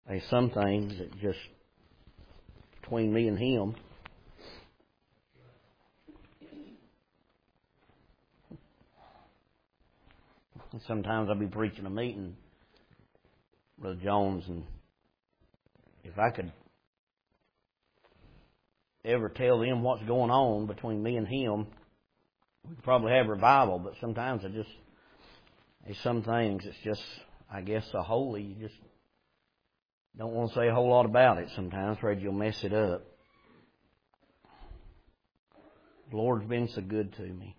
There's some things that just between me and him. Sometimes I'll be preaching a meeting, Brother Jones, and if I could ever tell them what's going on between me and him, we'd probably have revival. But sometimes there's some things that's just, I guess, so holy, you just don't want to say a whole lot about it sometimes, afraid you'll mess it up. The Lord's been so good to me.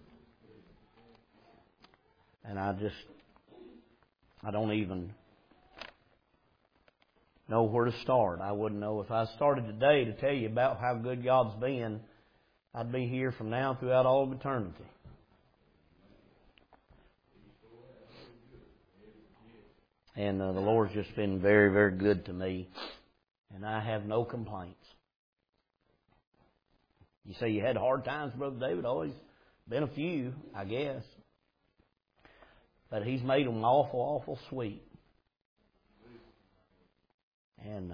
And I don't even know where to start. I wouldn't know if I started today to tell you about how good God's been, I'd be here from now throughout all of eternity. And the Lord's just been very, very good to me. And I have no complaints. You say you had hard times, Brother David? Always been a few, I guess. But He's made them awful, awful sweet. And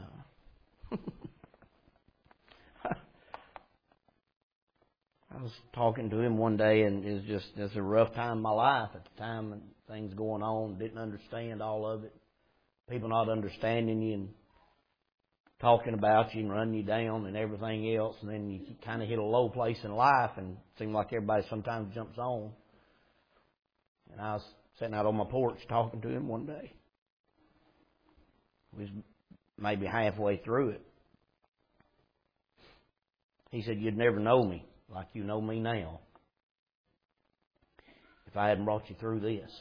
I was talking to him one day, and it's a rough time in my life at the time, and things going on, didn't understand all of it. People not understanding you and talking about you and running you down and everything else, and then you kind of hit a low place in life, and it seems like everybody sometimes jumps on. And I was sitting out on my porch talking to him one day. We was maybe halfway through it. He said, "You'd never know me like you know me now if I hadn't brought you through this."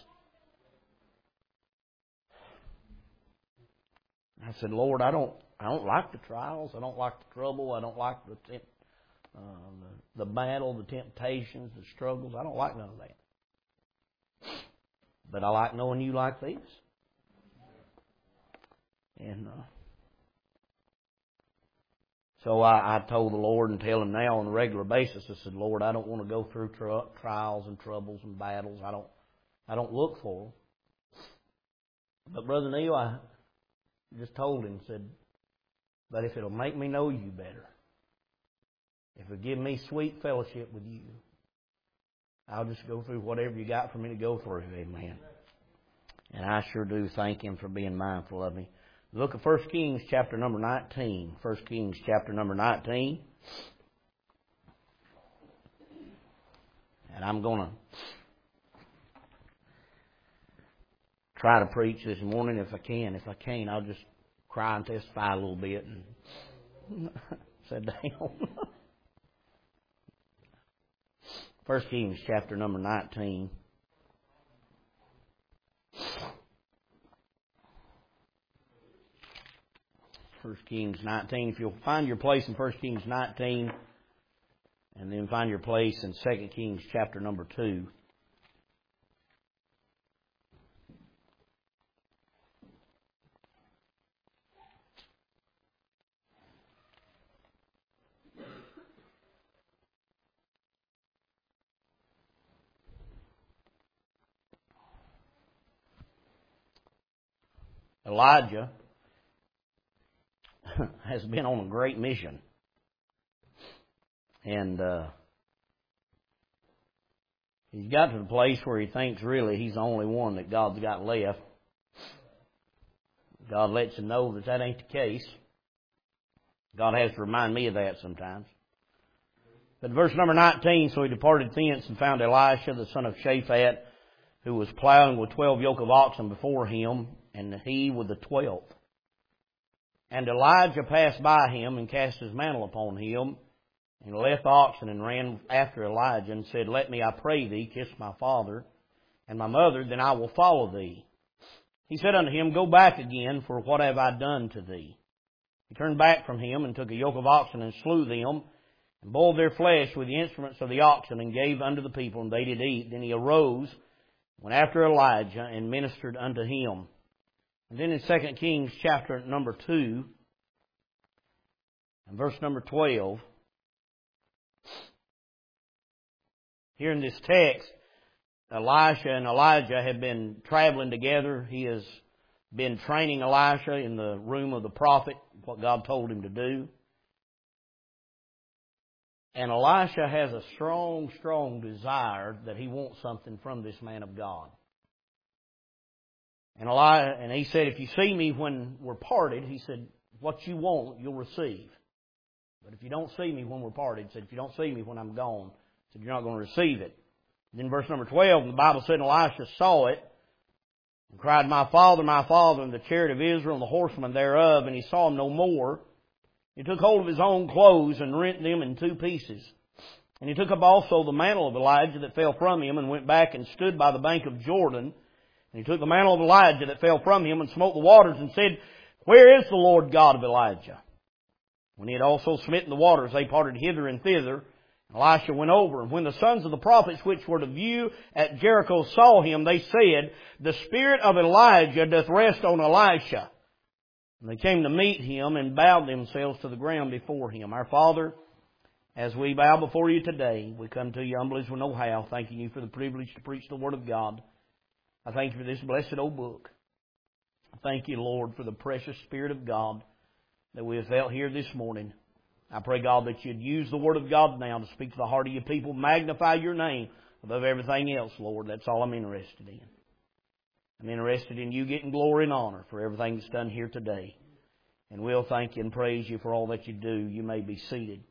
I said, "Lord, I don't like the trials. I don't like the trouble. I don't like the battle, the temptations, the struggles. I don't like none of that. But I like knowing you like this." And so I told the Lord, and tell Him now on a regular basis, I said, "Lord, I don't want to go through trials and troubles and battles. I don't look for them." But Brother Neil, I just told him, said, "But if it'll make me know you better, if it'll give me sweet fellowship with you, I'll just go through whatever you got for me to go through." Amen. And I sure do thank Him for being mindful of me. Look at 1 Kings chapter number 19. 1 Kings chapter number 19. And I'm going to try to preach this morning if I can. If I can't, I'll just cry and testify a little bit and sit down. 1 Kings chapter number 19. First Kings 19. If you'll find your place in 1 Kings 19, and then find your place in 2 Kings chapter number 2. Elijah has been on a great mission. And he's got to the place where he thinks really he's the only one that God's got left. God lets him know that ain't the case. God has to remind me of that sometimes. But verse number 19, "So he departed thence and found Elisha the son of Shaphat, who was plowing with 12 yoke of oxen before him, and he with the 12th. And Elijah passed by him and cast his mantle upon him, and left the oxen and ran after Elijah and said, 'Let me, I pray thee, kiss my father and my mother, then I will follow thee.' He said unto him, 'Go back again, for what have I done to thee?' He turned back from him and took a yoke of oxen and slew them, and boiled their flesh with the instruments of the oxen, and gave unto the people, and they did eat. Then he arose, went after Elijah, and ministered unto him." And then in 2 Kings chapter number 2, and verse number 12, here in this text, Elisha and Elijah have been traveling together. He has been training Elisha in the room of the prophet, what God told him to do. And Elisha has a strong, strong desire that he wants something from this man of God. And he said, if you see me when we're parted, he said, what you want, you'll receive. But if you don't see me when we're parted, he said, if you don't see me when I'm gone, he said, you're not going to receive it. Then verse number 12, the Bible said, Elisha saw it and cried, my father, and the chariot of Israel and the horsemen thereof, and he saw him no more. He took hold of his own clothes and rent them in 2 pieces. And he took up also the mantle of Elijah that fell from him and went back and stood by the bank of Jordan. And he took the mantle of Elijah that fell from him and smote the waters and said, where is the Lord God of Elijah? When he had also smitten the waters, they parted hither and thither. Elisha went over, and when the sons of the prophets which were to view at Jericho saw him, they said, the spirit of Elijah doth rest on Elisha. And they came to meet him and bowed themselves to the ground before him. Our Father, as we bow before you today, we come to you humbly as we know how, thanking you for the privilege to preach the Word of God. I thank you for this blessed old book. I thank you, Lord, for the precious Spirit of God that we have felt here this morning. I pray, God, that you'd use the Word of God now to speak to the heart of your people. Magnify your name above everything else, Lord. That's all I'm interested in. I'm interested in you getting glory and honor for everything that's done here today. And we'll thank you and praise you for all that you do. You may be seated.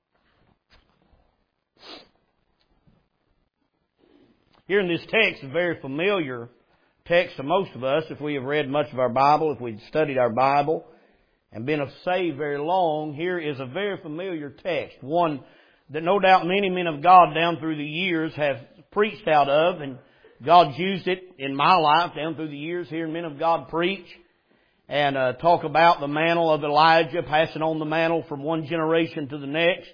Here in this text, a very familiar text to most of us, if we have read much of our Bible, if we've studied our Bible and been saved very long, here is a very familiar text. One that no doubt many men of God down through the years have preached out of, and God's used it in my life down through the years, hearing men of God preach and talk about the mantle of Elijah, passing on the mantle from one generation to the next.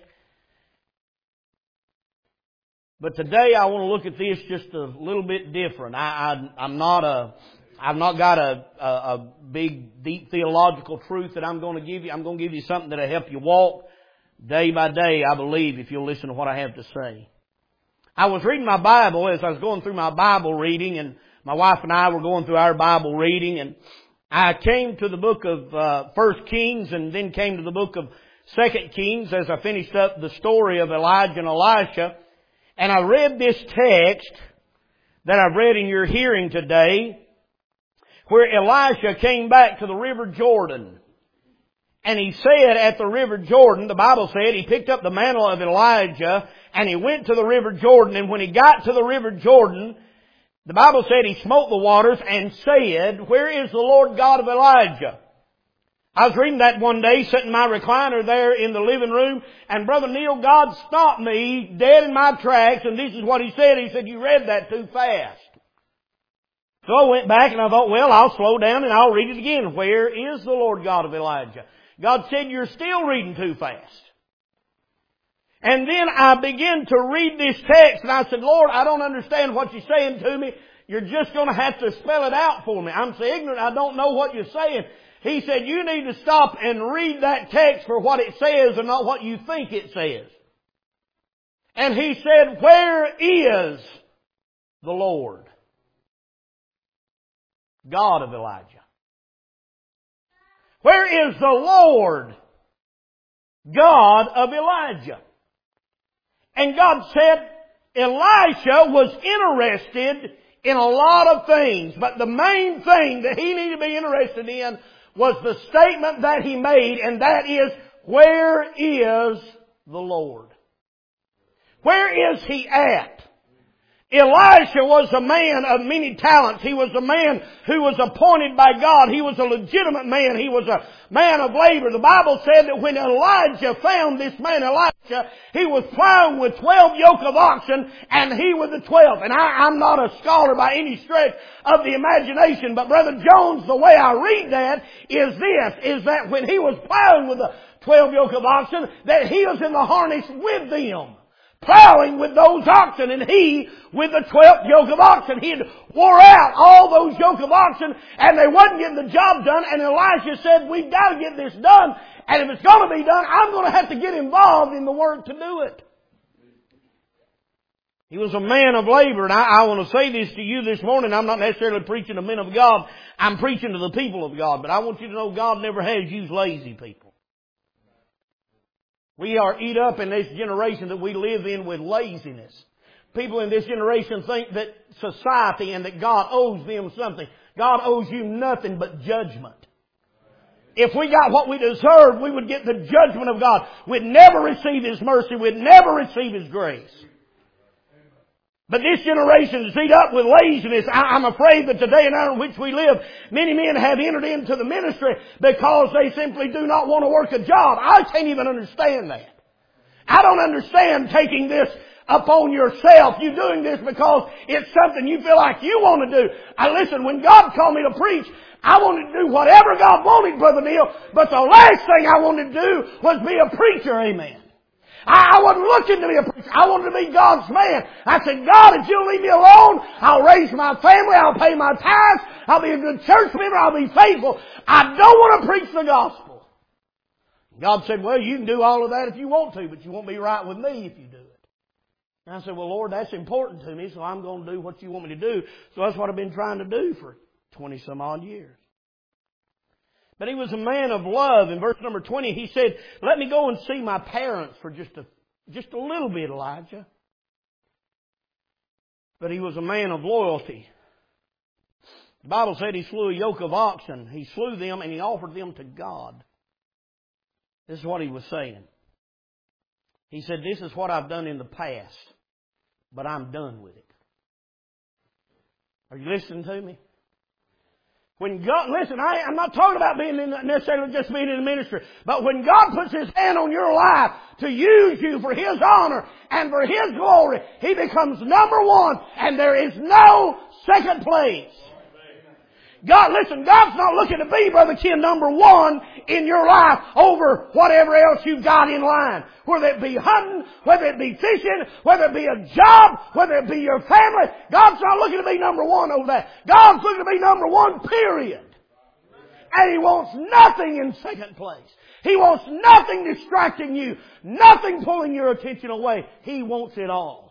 But today I want to look at this just a little bit different. I've not got a big, deep theological truth that I'm going to give you. I'm going to give you something that'll help you walk day by day, I believe, if you'll listen to what I have to say. I was reading my Bible as I was going through my Bible reading, and my wife and I were going through our Bible reading, and I came to the book of 1 Kings and then came to the book of 2 Kings as I finished up the story of Elijah and Elisha. And I read this text that I've read in your hearing today, where Elisha came back to the river Jordan. And he said at the river Jordan, the Bible said, he picked up the mantle of Elijah and he went to the river Jordan. And when he got to the river Jordan, the Bible said he smote the waters and said, where is the Lord God of Elijah? I was reading that one day, sitting in my recliner there in the living room, and Brother Neil, God stopped me dead in my tracks, and this is what he said. He said, you read that too fast. So I went back and I thought, well, I'll slow down and I'll read it again. Where is the Lord God of Elijah? God said, you're still reading too fast. And then I began to read this text and I said, Lord, I don't understand what you're saying to me. You're just going to have to spell it out for me. I'm so ignorant, I don't know what you're saying. He said, you need to stop and read that text for what it says and not what you think it says. And he said, where is the Lord God of Elijah? Where is the Lord God of Elijah? And God said, Elisha was interested in a lot of things, but the main thing that he needed to be interested in was the statement that he made, and that is, where is the Lord? Where is he at? Elisha was a man of many talents. He was a man who was appointed by God. He was a legitimate man. He was a man of labor. The Bible said that when Elijah found this man Elisha, he was plowing with 12 yoke of oxen and he with the 12th. And I'm not a scholar by any stretch of the imagination, but Brother Jones, the way I read that is that when he was plowing with the 12 yoke of oxen, that he was in the harness with them, plowing with those oxen, and he with the 12th yoke of oxen. He had wore out all those yoke of oxen and they wasn't getting the job done, and Elisha said, we've got to get this done, and if it's going to be done, I'm going to have to get involved in the work to do it. He was a man of labor, and I want to say this to you this morning. I'm not necessarily preaching to men of God. I'm preaching to the people of God. But I want you to know God never has used lazy people. We are eat up in this generation that we live in with laziness. People in this generation think that society and that God owes them something. God owes you nothing but judgment. If we got what we deserved, we would get the judgment of God. We'd never receive His mercy. We'd never receive His grace. But this generation is eat up with laziness. I'm afraid that the day and hour in which we live, many men have entered into the ministry because they simply do not want to work a job. I can't even understand that. I don't understand taking this upon yourself. You doing this because it's something you feel like you want to do. Listen, when God called me to preach, I wanted to do whatever God wanted, Brother Neil, but the last thing I wanted to do was be a preacher, amen. I wasn't looking to be a preacher. I wanted to be God's man. I said, God, if you'll leave me alone, I'll raise my family, I'll pay my tithes, I'll be a good church member, I'll be faithful. I don't want to preach the gospel. God said, well, you can do all of that if you want to, but you won't be right with me if you do it. And I said, well, Lord, that's important to me, so I'm going to do what you want me to do. So that's what I've been trying to do for 20 some odd years. But he was a man of love. In verse number 20, he said, let me go and see my parents for just a little bit, Elijah. But he was a man of loyalty. The Bible said he slew a yoke of oxen. He slew them and he offered them to God. This is what he was saying. He said, this is what I've done in the past, but I'm done with it. Are you listening to me? When God, listen, I'm not talking about being necessarily just being in the ministry, but when God puts His hand on your life to use you for His honor and for His glory, He becomes number one, and there is no second place. God, listen, God's not looking to be, Brother Ken, number one in your life over whatever else you've got in line. Whether it be hunting, whether it be fishing, whether it be a job, whether it be your family. God's not looking to be number one over that. God's looking to be number one, period. And He wants nothing in second place. He wants nothing distracting you, nothing pulling your attention away. He wants it all.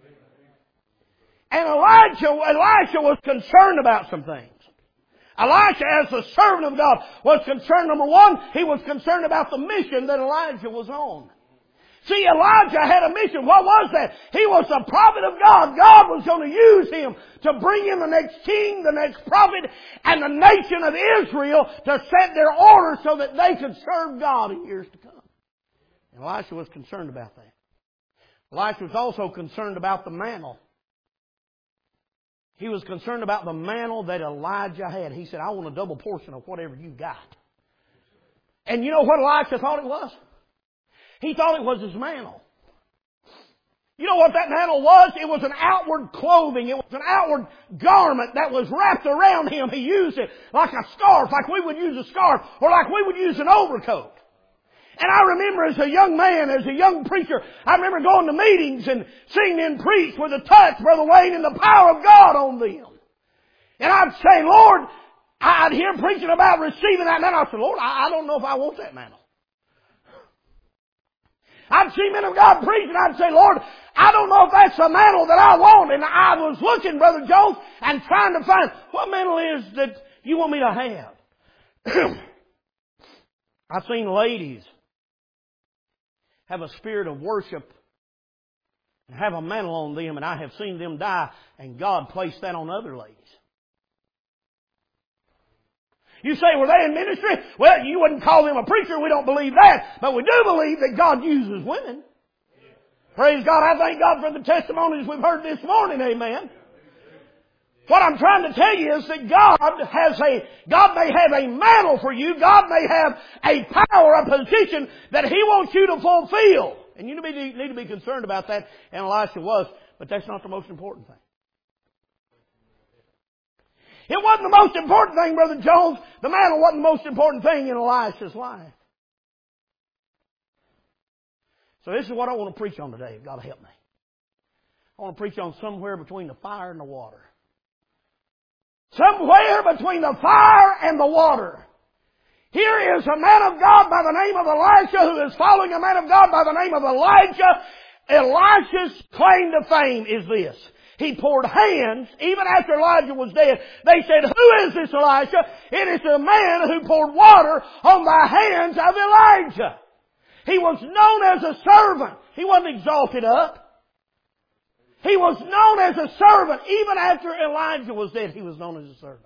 And Elisha was concerned about some things. Elisha, as the servant of God, was concerned, number one, he was concerned about the mission that Elijah was on. See, Elijah had a mission. What was that? He was a prophet of God. God was going to use him to bring in the next king, the next prophet, and the nation of Israel to set their order so that they could serve God in years to come. And Elisha was concerned about that. Elisha was also concerned about the mantle. He was concerned about the mantle that Elijah had. He said, I want a double portion of whatever you got. And you know what Elisha thought it was? He thought it was his mantle. You know what that mantle was? It was an outward clothing. It was an outward garment that was wrapped around him. He used it like a scarf, like we would use a scarf, or like we would use an overcoat. And I remember as a young man, as a young preacher, I remember going to meetings and seeing men preach with a touch, Brother Wayne, and the power of God on them. And I'd say, Lord, I'd hear preaching about receiving that mantle. I'd say, Lord, I don't know if I want that mantle. I'd see men of God preach and I'd say, Lord, I don't know if that's the mantle that I want. And I was looking, Brother Jones, and trying to find what mantle is that you want me to have. I've seen ladies have a spirit of worship and have a mantle on them, and I have seen them die, and God placed that on other ladies. You say, were they in ministry? Well, you wouldn't call them a preacher. We don't believe that. But we do believe that God uses women. Praise God. I thank God for the testimonies we've heard this morning. Amen. What I'm trying to tell you is that God may have a mantle for you. God may have a power, a position that He wants you to fulfill. And you need to be concerned about that. And Elisha was. But that's not the most important thing. It wasn't the most important thing, Brother Jones. The mantle wasn't the most important thing in Elisha's life. So this is what I want to preach on today. God help me. I want to preach on somewhere between the fire and the water. Somewhere between the fire and the water. Here is a man of God by the name of Elisha who is following a man of God by the name of Elijah. Elisha's claim to fame is this. He poured hands, even after Elijah was dead. They said, "Who is this Elisha?" It is the man who poured water on the hands of Elijah. He was known as a servant. He wasn't exalted up. He was known as a servant. Even after Elijah was dead, he was known as a servant.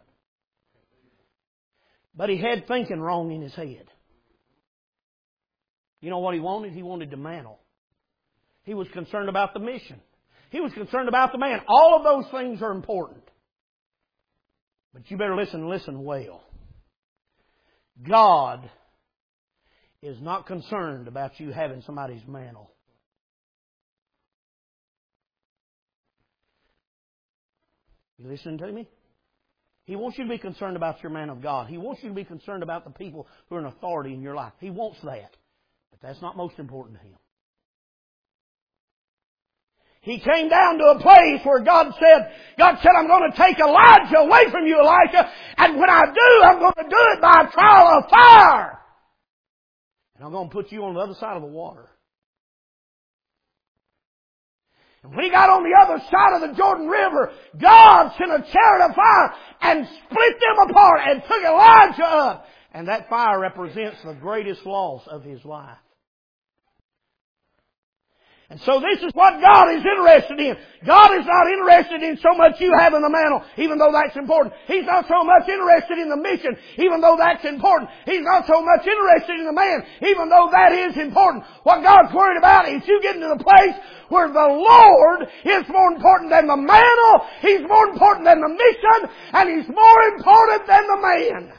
But he had thinking wrong in his head. You know what he wanted? He wanted the mantle. He was concerned about the mission. He was concerned about the man. All of those things are important. But you better listen well. God is not concerned about you having somebody's mantle. You listening to me? He wants you to be concerned about your man of God. He wants you to be concerned about the people who are in authority in your life. He wants that. But that's not most important to Him. He came down to a place where God said, "I'm going to take Elijah away from you, Elijah, and when I do, I'm going to do it by a trial of fire. And I'm going to put you on the other side of the water." And when he got on the other side of the Jordan River, God sent a chariot of fire and split them apart and took Elijah up. And that fire represents the greatest loss of his life. And so this is what God is interested in. God is not interested in so much you having the mantle, even though that's important. He's not so much interested in the mission, even though that's important. He's not so much interested in the man, even though that is important. What God's worried about is you getting to the place where the Lord is more important than the mantle, He's more important than the mission, and He's more important than the man.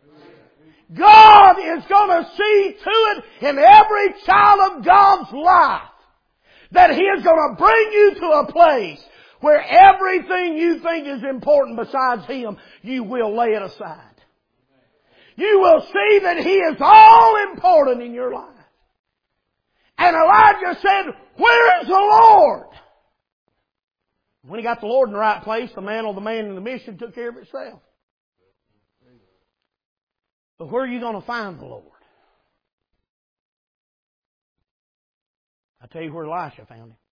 God is going to see to it in every child of God's life that He is going to bring you to a place where everything you think is important besides Him, you will lay it aside. You will see that He is all important in your life. And Elijah said, "Where is the Lord?" When he got the Lord in the right place, the mantle, the man, and the mission took care of itself. But where are you going to find the Lord? I'll tell you where Elisha found Him.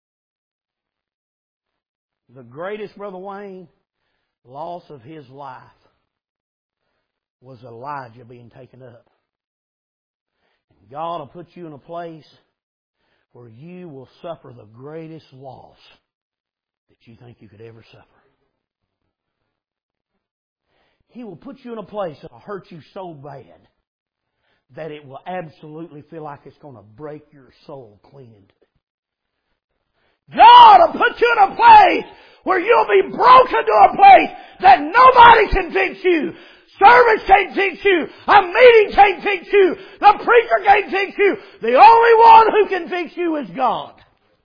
The greatest, Brother Wayne, loss of his life was Elijah being taken up. And God will put you in a place where you will suffer the greatest loss that you think you could ever suffer. He will put you in a place that will hurt you so bad that it will absolutely feel like it's going to break your soul clean into it. God will put you in a place where you'll be broken to a place that nobody can fix you. Service can't fix you. A meeting can't fix you. The preacher can't fix you. The only one who can fix you is God.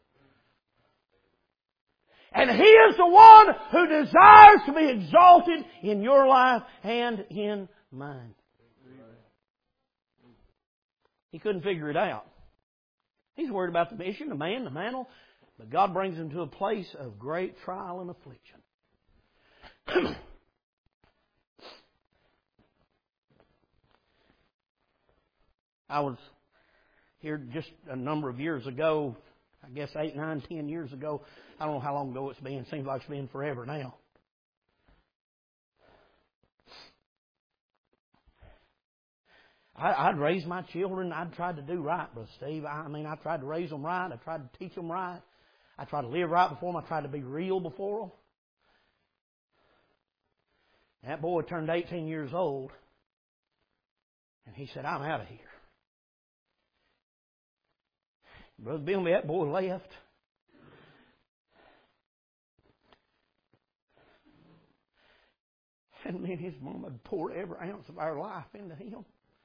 And He is the one who desires to be exalted in your life and in mine. He couldn't figure it out. He's worried about the mission, the man, the mantle. But God brings him to a place of great trial and affliction. I was here just a number of years ago, I guess 8, 9, 10 years ago. I don't know how long ago it's been. It seems like it's been forever now. I'd raised my children. I'd tried to do right, Brother Steve. I tried to raise them right. I tried to teach them right. I tried to live right before them. I tried to be real before them. That boy turned 18 years old, and he said, "I'm out of here." Brother Bill, that boy left. And me and his mom had poured every ounce of our life into him.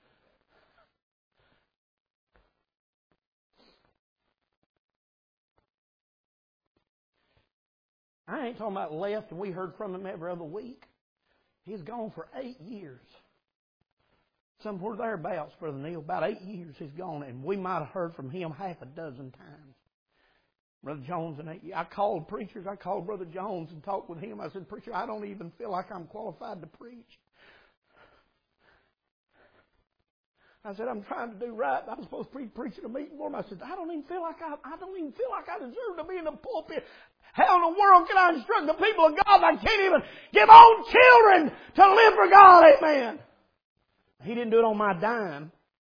I ain't talking about left and we heard from him every other week. He's gone for 8 years. Somewhere thereabouts, Brother Neil, about 8 years he's gone, and we might have heard from him half a dozen times. Brother Jones and I called preachers. I called Brother Jones and talked with him. I said, "Preacher, I don't even feel like I'm qualified to preach. I said, I'm trying to do right. I was supposed to be preaching a meeting for him. I said, I don't even feel like I deserve to be in the pulpit. How in the world can I instruct the people of God? I can't even give own children to live for God. Amen. He didn't do it on my dime.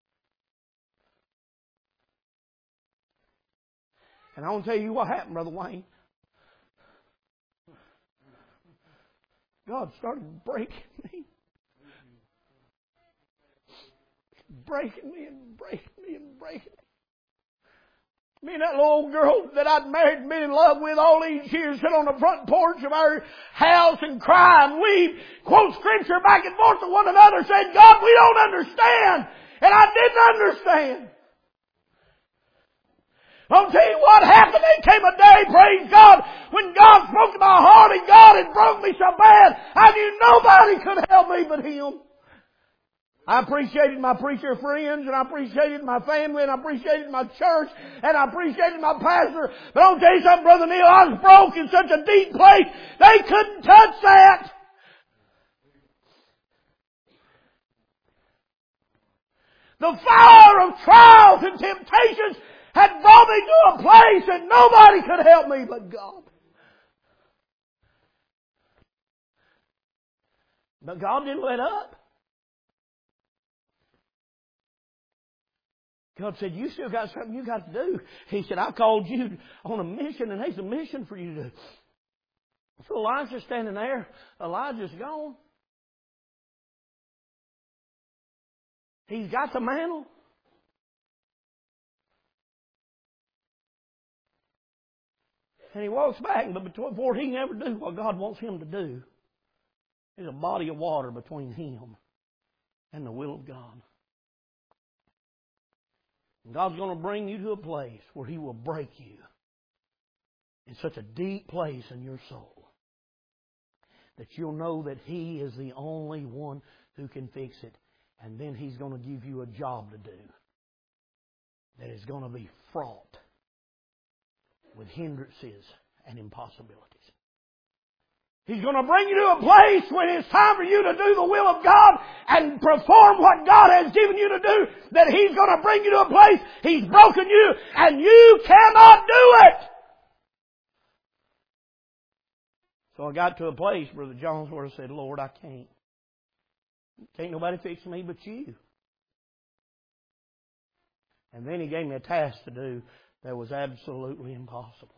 And I want to tell you what happened, Brother Wayne. God started breaking me. Breaking me and breaking me and breaking me. Me and that little old girl that I'd married and been in love with all these years sit on the front porch of our house and cry and weep, quote scripture back and forth to one another, saying, God, we don't understand. And I didn't understand. I'll tell you what happened. There came a day, praise God, when God spoke to my heart and God had broke me so bad, I knew nobody could help me but Him. I appreciated my preacher friends, and I appreciated my family, and I appreciated my church, and I appreciated my pastor. But I'll tell you something, Brother Neil, I was broke in such a deep place, they couldn't touch that. The fire of trials and temptations had brought me to a place that nobody could help me but God. But God didn't let up. God said, you still got something you got to do. He said, I called you on a mission, and there's a mission for you to do. So Elijah's standing there. Elijah's gone. He's got the mantle. And he walks back, but before he can ever do what God wants him to do, there's a body of water between him and the will of God. And God's going to bring you to a place where He will break you in such a deep place in your soul that you'll know that He is the only one who can fix it. And then He's going to give you a job to do that is going to be fraught with hindrances and impossibilities. He's going to bring you to a place when it's time for you to do the will of God and perform what God has given you to do, that He's going to bring you to a place He's broken you and you cannot do it. So I got to a place, Brother Jones, where I said, Lord, I can't. Can't nobody fix me but You. And then He gave me a task to do that was absolutely impossible.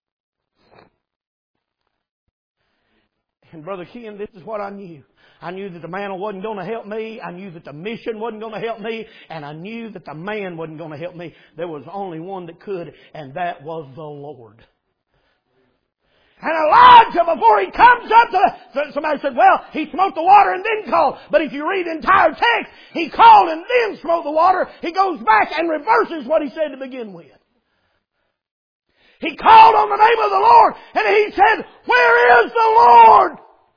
And Brother Ken, this is what I knew. I knew that the mantle wasn't going to help me. I knew that the mission wasn't going to help me. And I knew that the man wasn't going to help me. There was only one that could, and that was the Lord. And Elijah, before he comes up to... Somebody said, well, he smote the water and then called. But if you read the entire text, he called and then smote the water. He goes back and reverses what he said to begin with. He called on the name of the Lord, and he said, where is the Lord?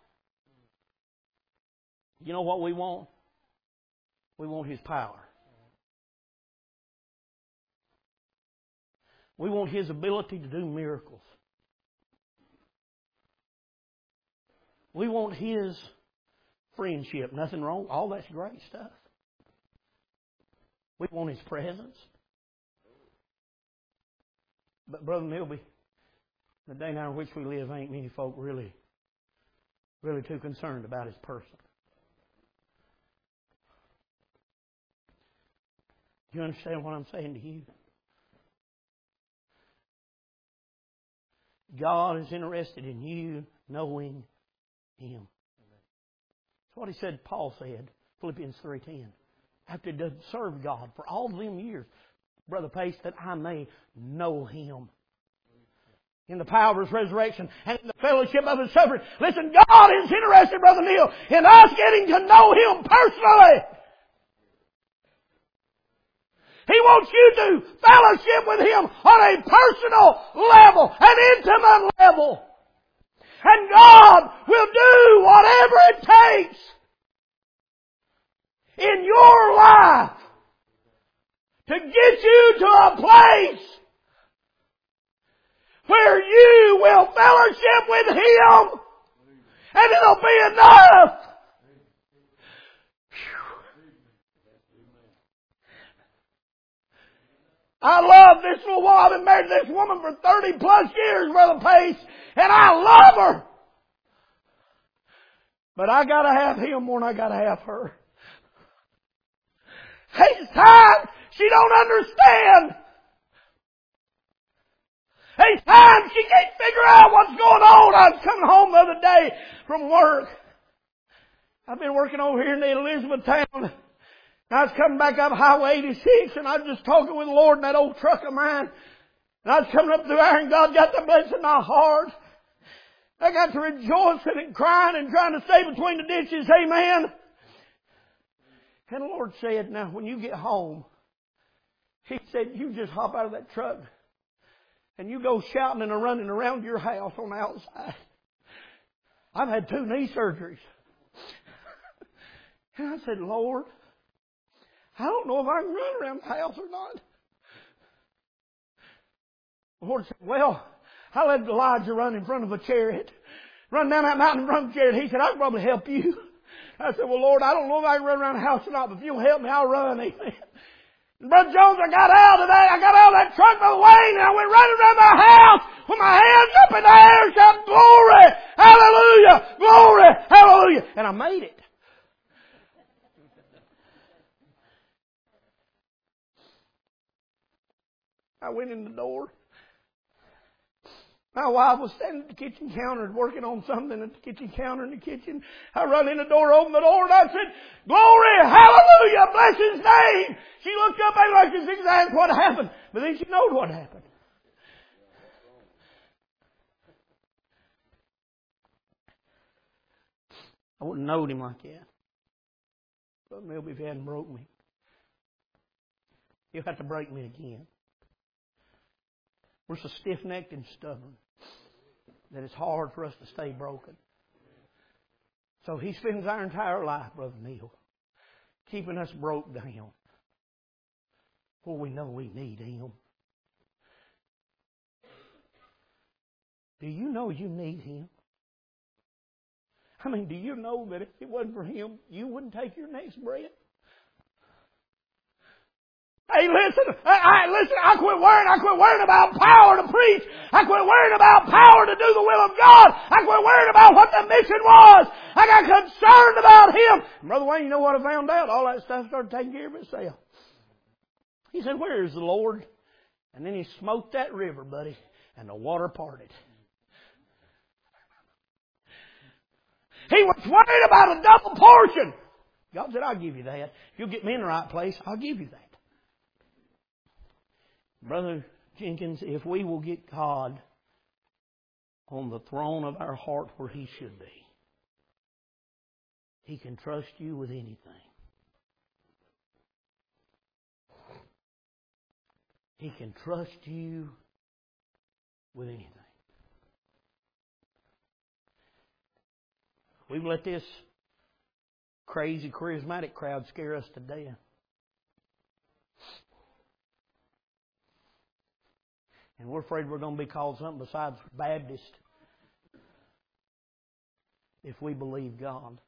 You know what we want? We want His power. We want His ability to do miracles. We want His friendship. Nothing wrong. All that's great stuff. We want His presence. But Brother Milby, the day now in which we live, ain't many folk really too concerned about His person. Do you understand what I'm saying to you? God is interested in you knowing Him. That's what He said, Paul said, Philippians 3:10. After he did serve God for all them years, Brother Pace, that I may know Him in the power of His resurrection and in the fellowship of His suffering. Listen, God is interested, Brother Neil, in us getting to know Him personally. He wants you to fellowship with Him on a personal level, an intimate level. And God will do whatever it takes in your life to get you to a place where you will fellowship with Him, and it'll be enough. I love this little woman. I've been married to this woman for 30 plus years, Brother Pace, and I love her. But I gotta have him more than I gotta have her. It's time she don't understand. It's time she can't figure out what's going on. I was coming home the other day from work. I've been working over here in the Elizabethtown. I was coming back up Highway 86, and I was just talking with the Lord in that old truck of mine. And I was coming up through there, and God got to blessing my heart. I got to rejoicing and crying and trying to stay between the ditches. Amen. And the Lord said, now when you get home, He said, you just hop out of that truck and you go shouting and running around your house on the outside. I've had 2 knee surgeries. And I said, Lord, I don't know if I can run around the house or not. The Lord said, well, I let Elijah run in front of a chariot. Run down that mountain in front of a chariot. He said, I can probably help you. I said, well, Lord, I don't know if I can run around the house or not, but if you'll help me, I'll run. Amen. And Brother Jones, I got out of that. I got out of that truck by the way, and I went running around my house with my hands up in the air, shouting, glory, hallelujah, glory, hallelujah. And I made it. I went in the door. My wife was standing at the kitchen counter working on something at the kitchen counter in the kitchen. I run in the door, opened the door, and I said, glory, hallelujah, bless His name. She looked up at me like she exactly what happened. But then she knowed what happened. I wouldn't have known him like that. Brother Milby, if he hadn't broke me, he'll have to break me again. We're so stiff-necked and stubborn that it's hard for us to stay broken. So He spends our entire life, Brother Neil, keeping us broke down where we know we need Him. Do you know you need Him? I mean, do you know that if it wasn't for Him, you wouldn't take your next breath? Hey, listen, I quit worrying about power to preach. I quit worrying about power to do the will of God. I quit worrying about what the mission was. I got concerned about Him. And Brother Wayne, you know what I found out? All that stuff started taking care of itself. He said, where is the Lord? And then He smote that river, buddy, and the water parted. He was worried about a double portion. God said, I'll give you that. If you'll get me in the right place, I'll give you that. Brother Jenkins, if we will get God on the throne of our heart where He should be, He can trust you with anything. He can trust you with anything. We've let this crazy, charismatic crowd scare us to death. And we're afraid we're going to be called something besides Baptist if we believe God.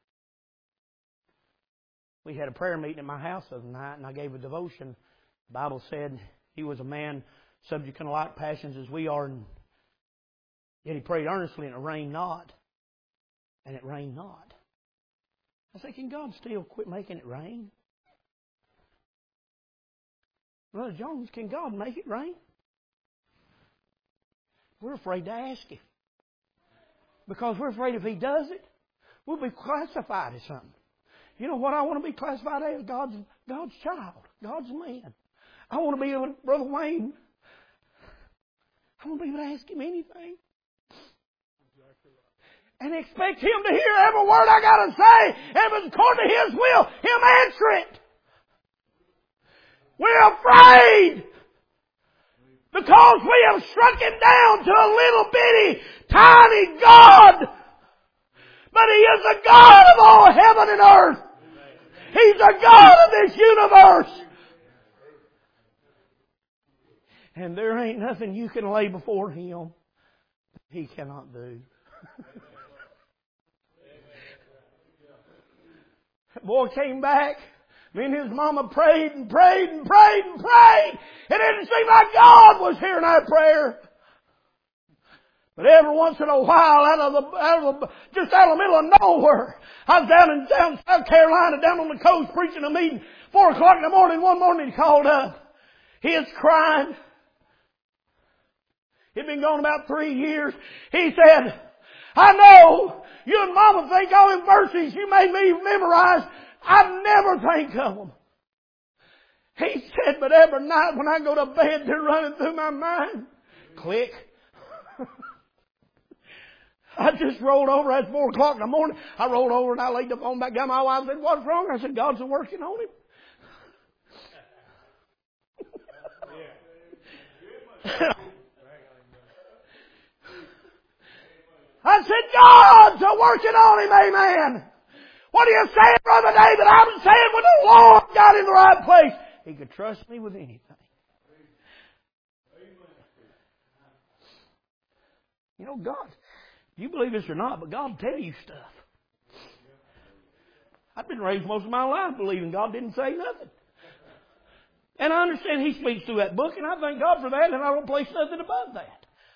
We had a prayer meeting at my house the other night, and I gave a devotion. The Bible said he was a man subject to like passions as we are, and yet he prayed earnestly, and it rained not. And it rained not. I said, can God still quit making it rain? Brother Jones, can God make it rain? We're afraid to ask Him. Because we're afraid if He does it, we'll be classified as something. You know what I want to be classified as? God's child. God's man. I want to be able to, Brother Wayne, I want to be able to ask Him anything. And expect Him to hear every word I got to say. If it's according to His will, Him answer it. We're afraid. Because we have struck Him down to a little bitty, tiny God. But He is the God of all heaven and earth. He's the God of this universe. And there ain't nothing you can lay before Him He cannot do. That boy came back Me and his mama prayed and prayed and prayed and prayed. It didn't seem like God was hearing our prayer. But every once in a while, just out of the middle of nowhere, I was down South Carolina, down on the coast, preaching a meeting. 4 o'clock in the morning, one morning he called up. He was crying. He'd been gone about 3 years. He said, I know you and Mama think all them verses you made me memorize, I never think of them. He said, but every night when I go to bed, they're running through my mind. Click. I just rolled over at 4 o'clock in the morning. I rolled over and I laid the phone back down. My wife said, what's wrong? I said, God's working on him. I said, God's working on him, amen. What are you saying, Brother David? I'm saying when the Lord got in the right place, He could trust me with anything. You know, God, you believe this or not, but God will tell you stuff. I've been raised most of my life believing God didn't say nothing. And I understand He speaks through that book, and I thank God for that, and I don't place nothing above that.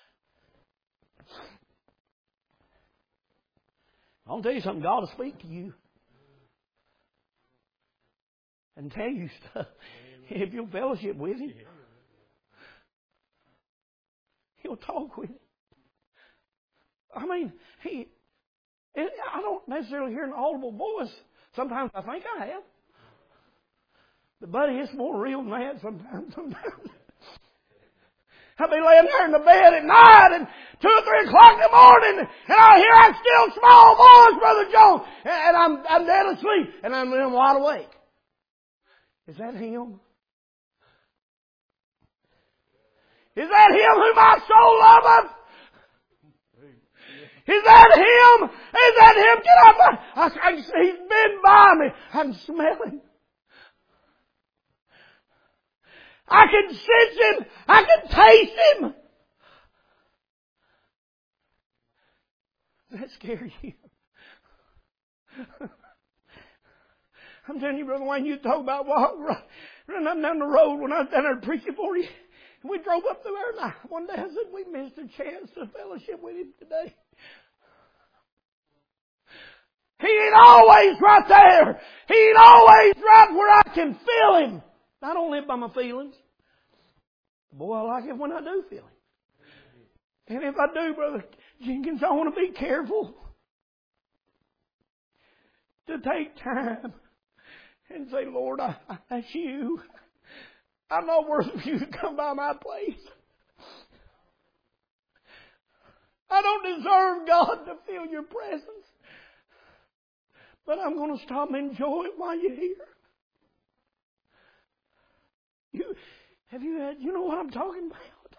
I'll tell you something, God will speak to you and tell you stuff. If you'll fellowship with Him, He'll talk with you. I mean, I don't necessarily hear an audible voice. Sometimes I think I have. But buddy, it's more real than that sometimes. I'll be laying there in the bed at night and 2 or 3 o'clock in the morning and I hear that still small voice, Brother Jones, and I'm dead asleep and I'm wide awake. Is that Him? Is that Him who my soul loveth? Is that Him? Is that Him? Get up! He's been by me. I can smell Him. I can sense Him. I can taste Him. Does that scare you? I'm telling you, Brother Wayne, you talk about running up down the road when I was down there preaching for you. And we drove up through there and one day I said, we missed a chance to fellowship with Him today. He ain't always right there. He ain't always right where I can feel Him. I don't live by my feelings. Boy, I like it when I do feel Him. And if I do, Brother Jenkins, I want to be careful to take time and say, Lord, that's You. I'm not worthy of You to come by my place. I don't deserve, God, to feel Your presence. But I'm going to stop and enjoy it while you're here. You know what I'm talking about?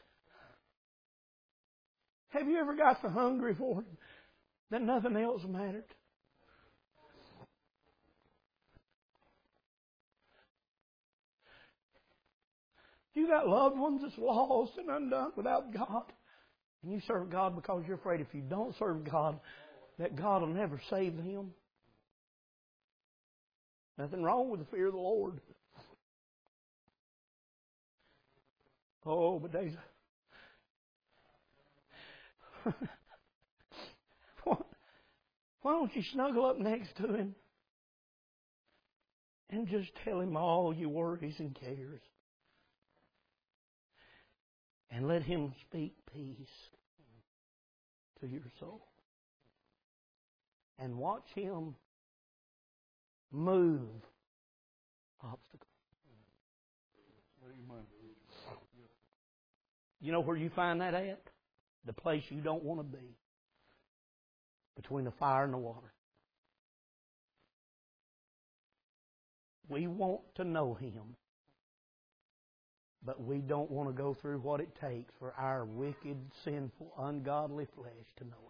Have you ever got so hungry for Him that nothing else mattered? You got loved ones that's lost and undone without God. And you serve God because you're afraid if you don't serve God, that God will never save them. Nothing wrong with the fear of the Lord. Oh, but there's why don't you snuggle up next to Him and just tell Him all your worries and cares? And let Him speak peace to your soul. And watch Him move obstacles. You know where you find that at? The place you don't want to be. Between the fire and the water. We want to know Him. But we don't want to go through what it takes for our wicked, sinful, ungodly flesh to know Him.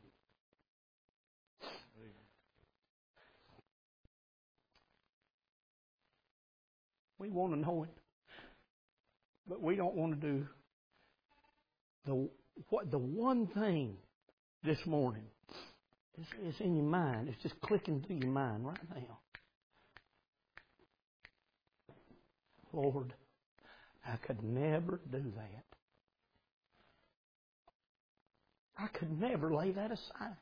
We want to know Him. But we don't want to do the one thing this morning. It's in your mind. It's just clicking through your mind right now. Lord, I could never do that. I could never lay that aside.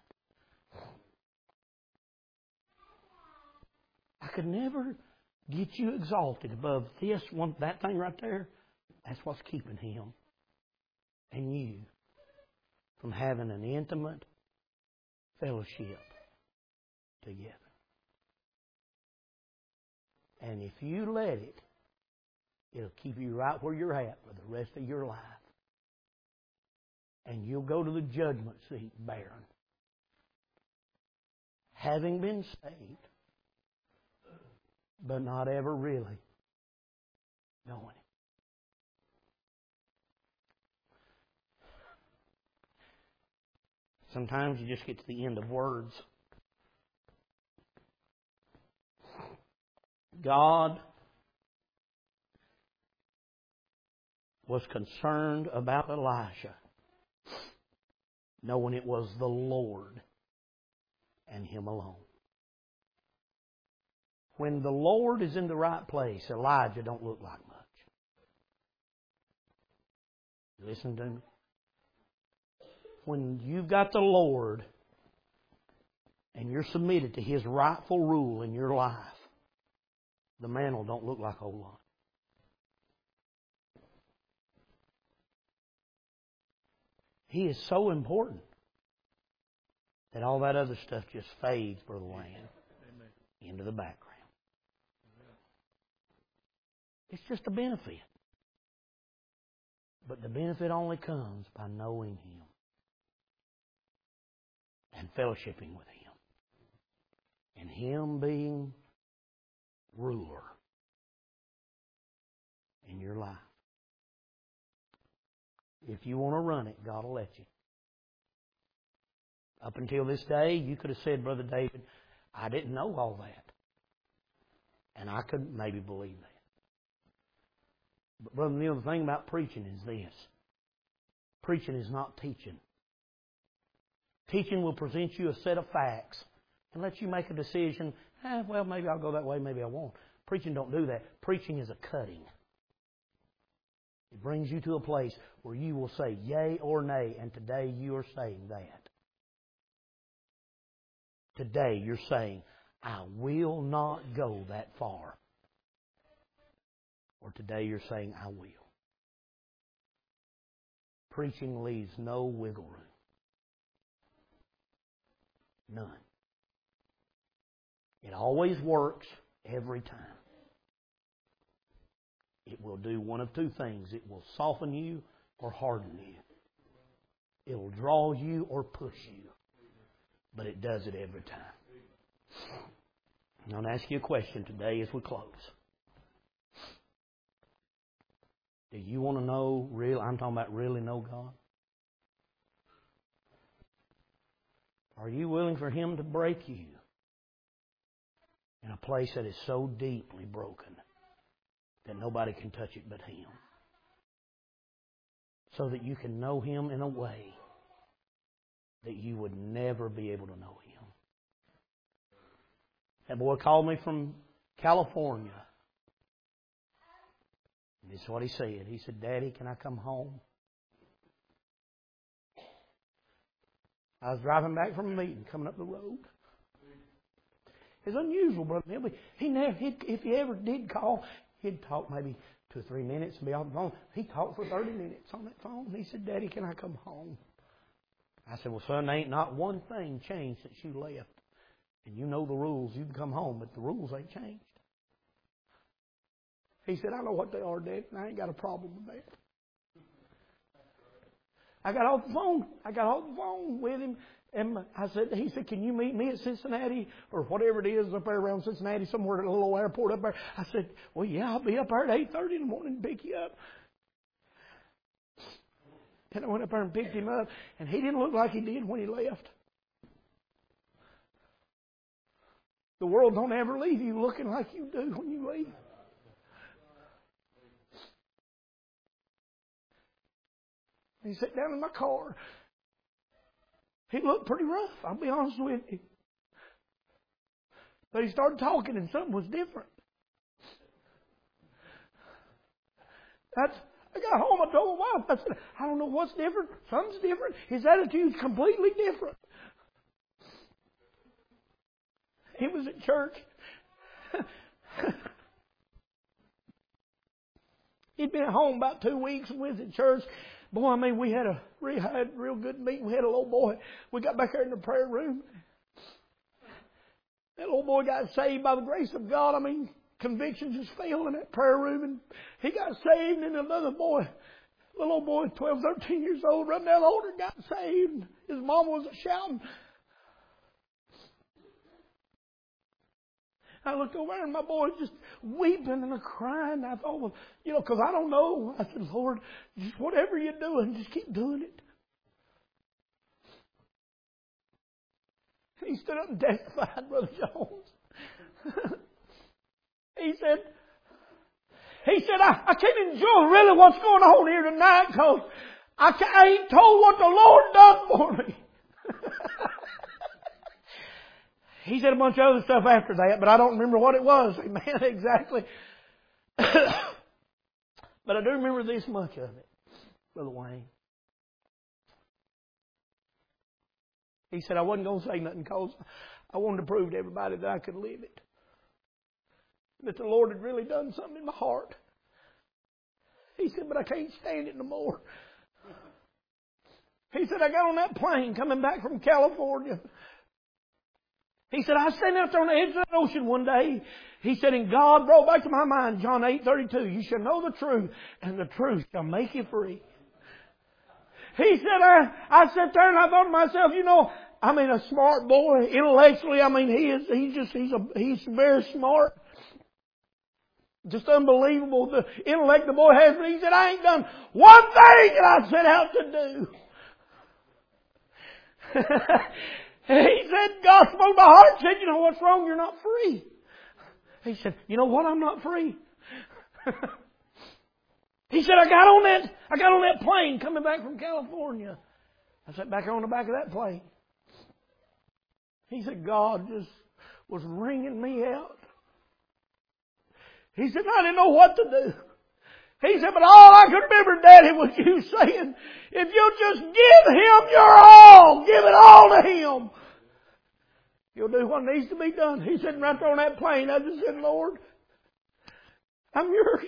I could never get you exalted above this one, that thing right there. That's what's keeping Him and you from having an intimate fellowship together. And if you let it, it'll keep you right where you're at for the rest of your life. And you'll go to the judgment seat barren, having been saved, but not ever really knowing Him. Sometimes you just get to the end of words. God was concerned about Elisha, knowing it was the Lord and Him alone. When the Lord is in the right place, Elijah don't look like much. Listen to me. When you've got the Lord and you're submitted to His rightful rule in your life, the mantle don't look like a whole lot. He is so important that all that other stuff just fades, Brother Wayne, into the background. It's just a benefit. But the benefit only comes by knowing Him and fellowshipping with Him. And Him being ruler in your life. If you want to run it, God will let you. Up until this day, you could have said, Brother David, I didn't know all that. And I could maybe believe that. But Brother Neil, the thing about preaching is this. Preaching is not teaching. Teaching will present you a set of facts and let you make a decision. Well, maybe I'll go that way, maybe I won't. Preaching don't do that. Preaching is a cutting. It brings you to a place where you will say yea or nay, and today you are saying that. Today you're saying, I will not go that far. Or today you're saying, I will. Preaching leaves no wiggle room. None. It always works every time. It will do one of two things. It will soften you or harden you. It will draw you or push you. But it does it every time. I'm going to ask you a question today as we close. Do you want to know I'm talking about really know God? Are you willing for Him to break you in a place that is so deeply broken that nobody can touch it but Him? So that you can know Him in a way that you would never be able to know Him. That boy called me from California. And this is what he said. He said, Daddy, can I come home? I was driving back from a meeting, coming up the road. It's unusual, Brother Neil. If he ever did call, he'd talk maybe 2 or 3 minutes and be off the phone. He talked for 30 minutes on that phone. He said, Daddy, can I come home? I said, well, son, ain't not one thing changed since you left. And you know the rules. You can come home, but the rules ain't changed. He said, I know what they are, Dad, and I ain't got a problem with that. I got off the phone with him, and he said, can you meet me at Cincinnati, or whatever it is up there around Cincinnati, somewhere at a little airport up there? I said, well, yeah, I'll be up there at 8:30 in the morning to pick you up. And I went up there and picked him up, and he didn't look like he did when he left. The world don't ever leave you looking like you do when you leave. He sat down in my car. He looked pretty rough, I'll be honest with you. But he started talking and something was different. I got home, I told my wife, I said, I don't know what's different. Something's different. His attitude's completely different. He was at church. He'd been at home about 2 weeks and we was at church. Boy, I mean, we had a real good meeting. We had a little boy. We got back there in the prayer room. That little boy got saved by the grace of God. I mean, convictions just fell in that prayer room, and he got saved, and another boy, little old boy, 12, 13 years old, running down the altar, got saved. His mom was shouting. I looked over and my boy just weeping and crying. I thought, well, because I don't know. I said, Lord, just whatever you're doing, just keep doing it. He stood up and testified, Brother Jones. He said, I can't enjoy really what's going on here tonight because I ain't told what the Lord done for me. He said a bunch of other stuff after that, but I don't remember what it was. Amen, exactly. But I do remember this much of it, Brother Wayne. He said, I wasn't going to say nothing because I wanted to prove to everybody that I could live it. That the Lord had really done something in my heart. He said, but I can't stand it no more. He said, I got on that plane coming back from California. He said, I was standing out there on the edge of the ocean one day. He said, and God brought back to my mind John 8:32. You shall know the truth, and the truth shall make you free. He said, I sat there and I thought to myself, a smart boy. Intellectually, he's very smart. Just unbelievable the intellect the boy has. But he said, I ain't done one thing that I set out to do. He said, God spoke my heart and said, what's wrong? You're not free. He said, you know what? I'm not free. He said, I got on that plane coming back from California. I sat back on the back of that plane. He said, God just was wringing me out. He said, I didn't know what to do. He said, but all I could remember, Daddy, was you saying, if you'll just give Him your all, give it all to Him, He'll do what needs to be done. He said, right there on that plane, I just said, Lord, I'm yours.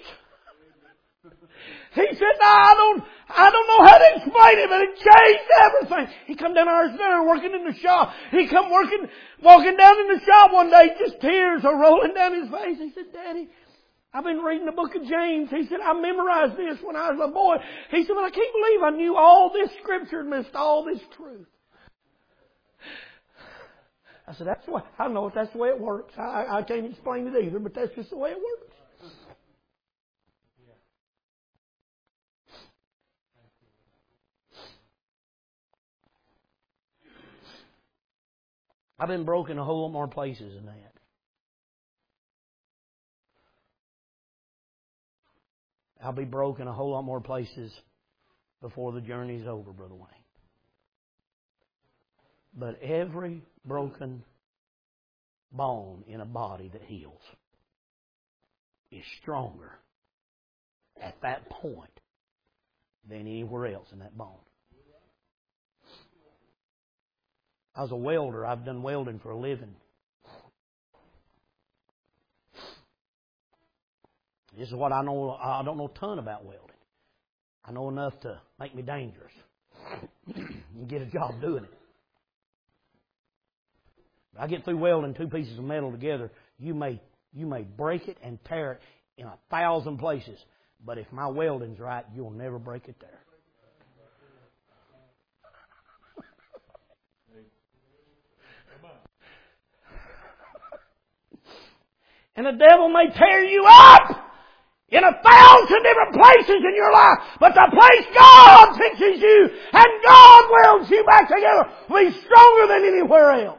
He said, I don't know how to explain it, but it changed everything. He come down our center working in the shop. He come walking down in the shop one day, just tears are rolling down his face. He said, Daddy, I've been reading the book of James. He said, I memorized this when I was a boy. He said, but I can't believe I knew all this scripture and missed all this truth. I said, I know that's the way it works. I can't explain it either, but that's just the way it works. I've been broken a whole lot more places than that. I'll be broken a whole lot more places before the journey's over, Brother Wayne. But every broken bone in a body that heals is stronger at that point than anywhere else in that bone. I was a welder. I've done welding for a living. This is what I know. I don't know a ton about welding. I know enough to make me dangerous. You get a job doing it. I get through welding 2 pieces of metal together. You may break it and tear it in 1,000 places. But if my welding's right, you'll never break it there. And the devil may tear you up in 1,000 different places in your life. But the place God fixes you and God welds you back together will be stronger than anywhere else.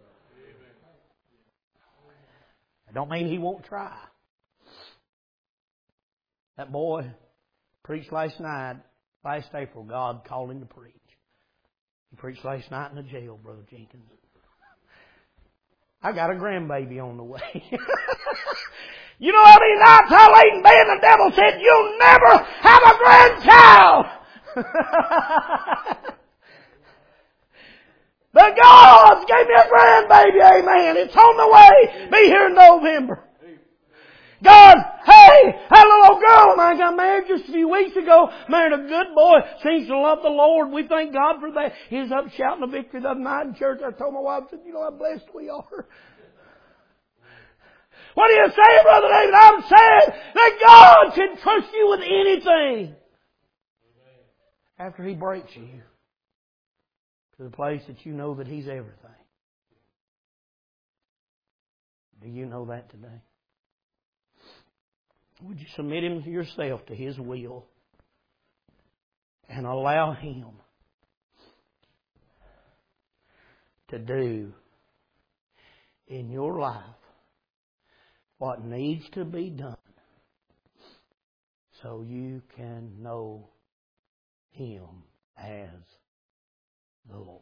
I don't mean He won't try. That boy preached last night, last April, God called him to preach. He preached last night in the jail, Brother Jenkins. I got a grandbaby on the way. You know how many nights I laid in bed and the devil said, you'll never have a grandchild. But God gave me a grandbaby, amen. It's on the way. Be here in November. God, hey, that little old girl of mine got married just a few weeks ago. Married a good boy. Seems to love the Lord. We thank God for that. He was up shouting the victory the other night in church. I told my wife, I said, you know how blessed we are. What do you say, Brother David? I'm saying that God can trust you with anything. After He breaks you to the place that you know that He's everything. Do you know that today? Would you submit yourself to His will and allow Him to do in your life what needs to be done so you can know Him as the Lord?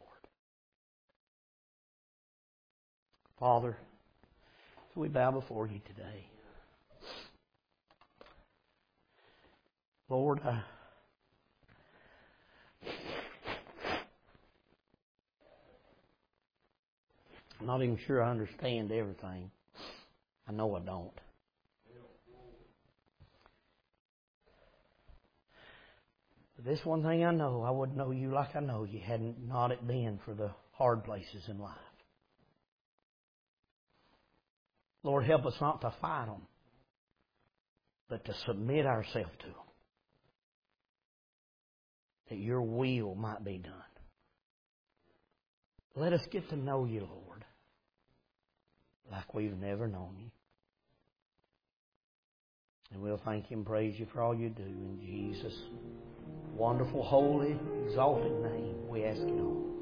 Father, as we bow before You today, Lord, I'm not even sure I understand everything. I know I don't. But this one thing I know, I wouldn't know You like I know You hadn't not it been for the hard places in life. Lord, help us not to fight them, but to submit ourselves to them, that Your will might be done. Let us get to know You, Lord, like we've never known You. And we'll thank You and praise You for all You do in Jesus' wonderful, holy, exalted name. We ask it all.